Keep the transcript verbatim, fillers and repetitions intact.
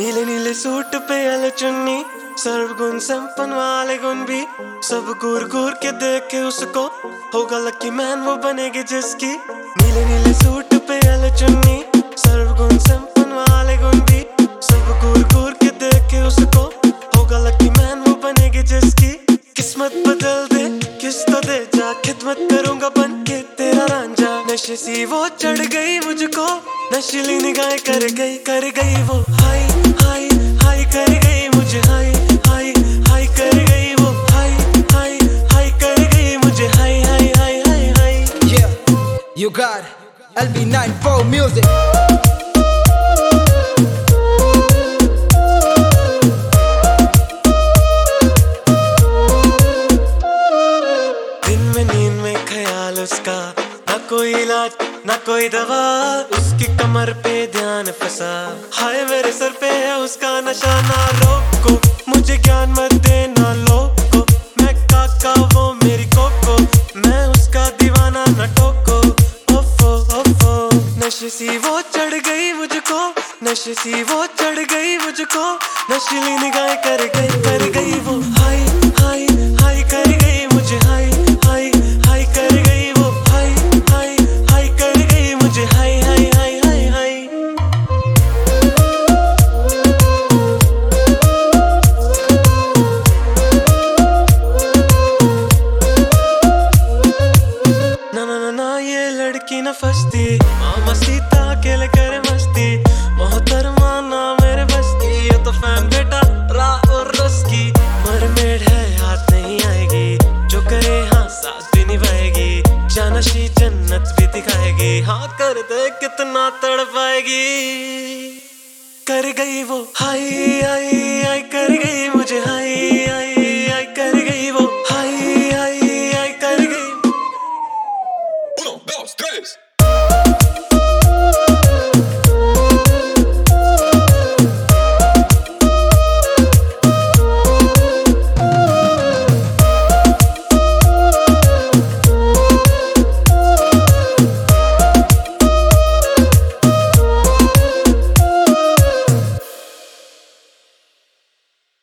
नीले नीले सूट पे अल चुन्नी, सर्वगुण संपन्न वाले गुण भी। सब घूर घूर के देखे उसको, होगा लकी मैन वो बनेगी जिसकी। नीले नीले सूट पे अल चुन्नी, सर्वगुण संपन्न वाले गुण भी। सब घूर घूर के देखे उसको, होगा लकी मैन वो बनेगी जिसकी। किस्मत बदल दे किस तो दे जा, खिदमत करूंगा बन के तेरा रांझा। नशे सी वो चढ़ गई मुझको, नशीली निगाहें कर गई कर गई वो। हाय हाय हाय कर गई मुझे, हाय हाय हाय कर गई वो। हाय हाय हाय कर गई मुझे, हाय हाय हाय हाय हाय। Yeah, you got L B ninety-four music. उसका ना कोई इलाज ना कोई दवा, उसकी कमर पे ध्यान फंसा। हाय मेरे सर पे है उसका नशा, ना रोको मुझे ज्ञान मत देना लोको। मैं काका वो मेरी कोको, मैं उसका दीवाना न टोको। ओफो ओफो नशे सी वो चढ़ गई मुझको, नशे सी वो चढ़ गई मुझको। नशीली निगाहें कर गई कर गई वो। हाय हाय हाय कर गई मुझे, हाय हाय हाय कर गई। लड़की न फंसती, मामा सीता अकेले करे मस्ती। मोहतरमा ना मेरे बस की, ये तो फैन बेटा रा और रस की। मरमेड है हाथ नहीं आएगी, जो करे हाँ साथ भी निभाएगी। जानशी जन्नत भी दिखाएगी, हाँ कर दे कितना तड़पाएगी। कर गई वो हाय हाय हाय कर गई मुझे, हाय